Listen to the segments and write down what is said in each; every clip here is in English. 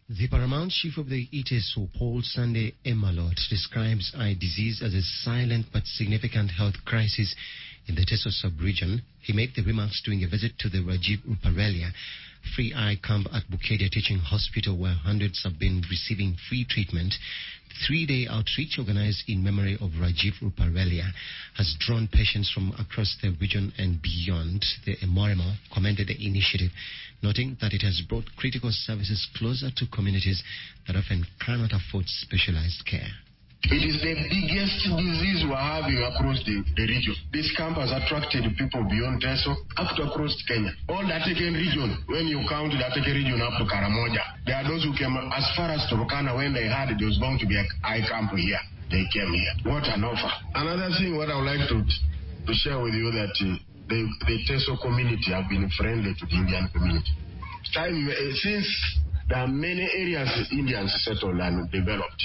The paramount chief of the ITESO, Paul Sunday Emalot, describes eye disease as a silent but significant health crisis in the Teso sub-region. He made the remarks during a visit to the Rajiv Ruparelia free eye camp at Bukedia Teaching Hospital, where hundreds have been receiving free treatment. The 3-day outreach organized in memory of Rajiv Ruparelia has drawn patients from across the region and beyond. The Emorimo commended the initiative, noting that it has brought critical services closer to communities that often cannot afford specialized care. It is the biggest disease we're having across the region. This camp has attracted people beyond Teso up to across Kenya. All the Ateken region, when you count the Ateken region up to Karamoja, there are those who came as far as Turkana when they heard there was going to be an eye camp here. They came here. What an offer. Another thing what I would like to share with you that the Teso community have been friendly to the Indian community. Since there are many areas Indians settled and developed.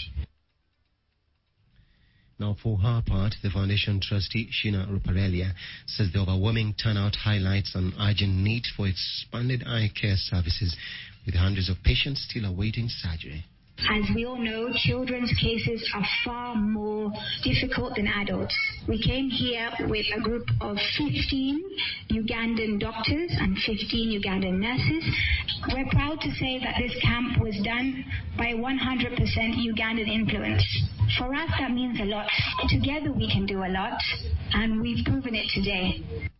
Now, for her part, the foundation trustee, Sheena Ruparelia, says the overwhelming turnout highlights an urgent need for expanded eye care services, with hundreds of patients still awaiting surgery. As we all know, children's cases are far more difficult than adults. We came here with a group of 15 Ugandan doctors and 15 Ugandan nurses. We're proud to say that this camp was done by 100% Ugandan influence. For us, that means a lot. Together we can do a lot, and we've proven it today.